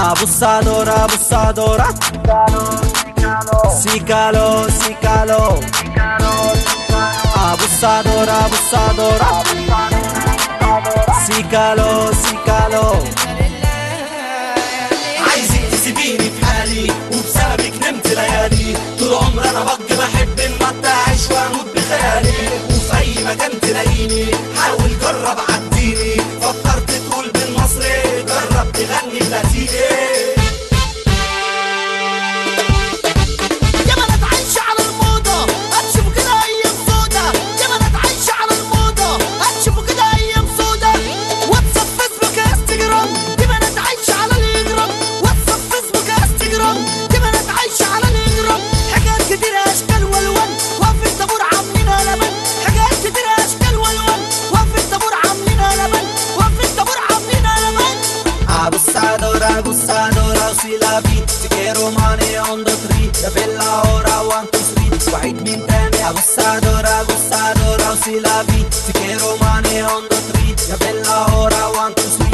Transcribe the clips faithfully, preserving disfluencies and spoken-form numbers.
Abusadora, abusadora. Sícalo, sícalo. Abusadora, abusadora. Sícalo, sícalo. عايزك تسيبيني في حالي وبسببك نمت ليالي. طول عمري انا بقى بحب ان اعيش واموت بخيالي. وفي اي مكان تلاقيني حاول جرب عديني. فكرت تقول بالمصري جرب تغني بلاتيني. Abusadora, abusadora, si la beat Te quiero money on the street يا في الهورا one two three وعيد من تاني Abusadora, abusadora, si la beat Te quiero money on the street يا في الهورا one two three.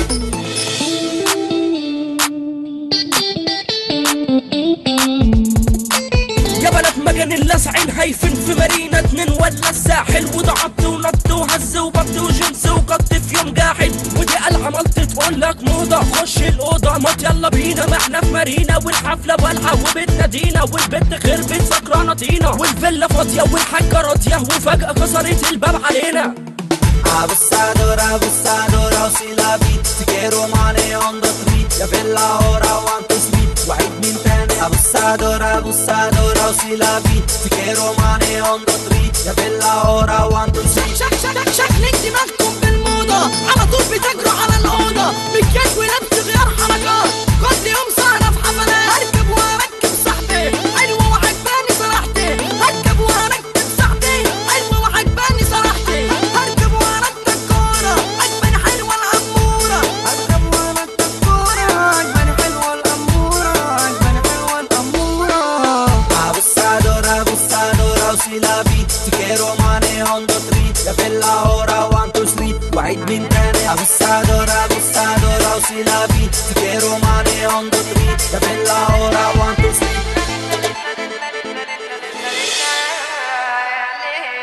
يا بلد مجان اللسعين هايفين في مارينا اتنين ولا الساحل. وده عط ونط وهز وبط وجنس وقط في يوم جاحد. ودي قلعة ملط تقول لك موضة خش الأوضة مات يلا بينا. ما احنا في مارينا والحفلة والعة وبتنادينا. والبنت خربت سكرانة طينة والفيلا فاضية والحاجة راضية وفجأة كسرت الباب علينا. Abusadora, abusadora, si la beat Te quiero money on the street يا في الهورا one two three وعيد من تاني Abusadora, abusadora, si la beat Te quiero money on the street يا في الهورا one two three. شك شك شكلك دماغكم بالموضة على طول بتجروا على الأوضة. مكياج ولبس غيار حركات كل يوم سهرة في حفلات. هركب وهركب صاحبي حلوة وعجباني صراحتي. هركب وهركب صاحبي حلوة وعجباني صراحتي. هركب وهركب كورة عجباني حلوة الأمورة. هركب وهركب كورة عجباني حلوة الأمورة. عجباني حلوة الأمورة. Abusadora, abusadora, si la beat Te quiero money on the street يا في الهورا one two three وعيد من تاني Abusadora, abusadora, si la beat Te quiero money on the street يا في الهورا one two three.